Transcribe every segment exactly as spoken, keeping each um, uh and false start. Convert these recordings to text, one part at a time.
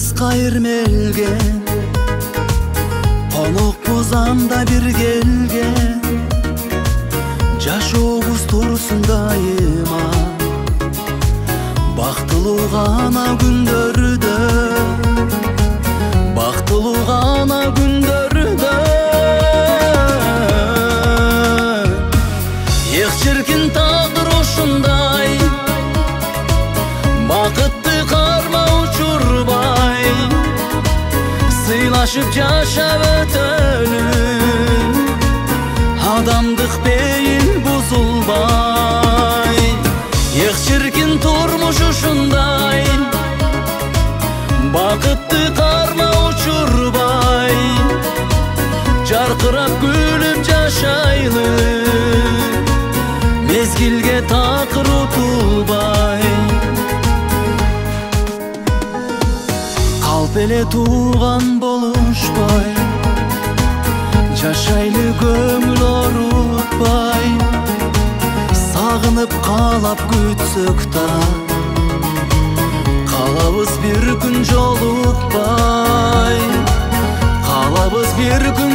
кыска ирмелген конокпуз анда бир келген жашообуз турсун дайыма бактылуу гана күндөрдө бактылуу гана күндөрдө эх чиркин тагдыр ушундай бакытты карма учурбай сыйлашып жашап өтөлү адамдык бейил бузулбай эх чиркин турмуш ушундай бакытты карма учурбай жаркырап күлүп жашайлы мезгилге такыр утулбай калп эле тууган болушпай жашайлы көңүл орутпай сагынып каалап күтсөк да калабыз бир күн жолукпай калабыз бир күн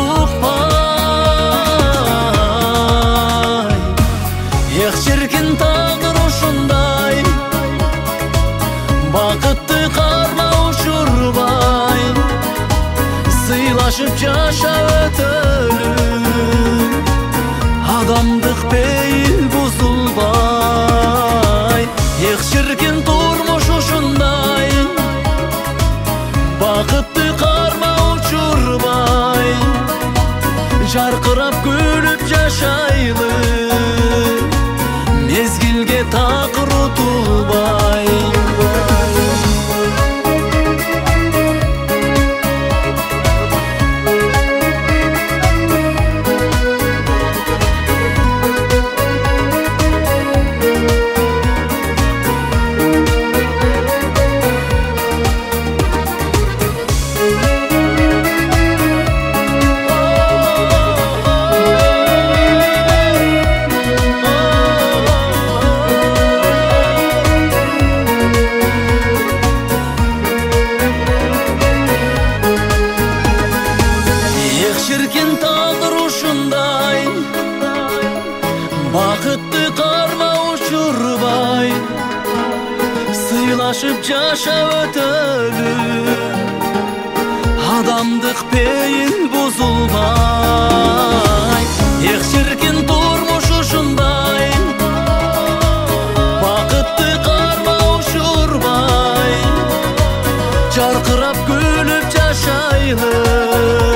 жолукпай эх чиркин тагдыр ушундай бакытты карма учурбай сыйлашып жашап өтөлү адамдык бейил бузулбай эх чиркин турмуш ушундай бакытты карма учурбай жаркырап күлүп жашайлы мезгилге такыр утулбай чиркин тагдыр ушундай бакытты карма учурбай сыйлашып жашап өтөлү адамдык бейил бузулбай эх чиркин турмуш ушундай бакытты карма учурбай жаркырап күлүп жашайлы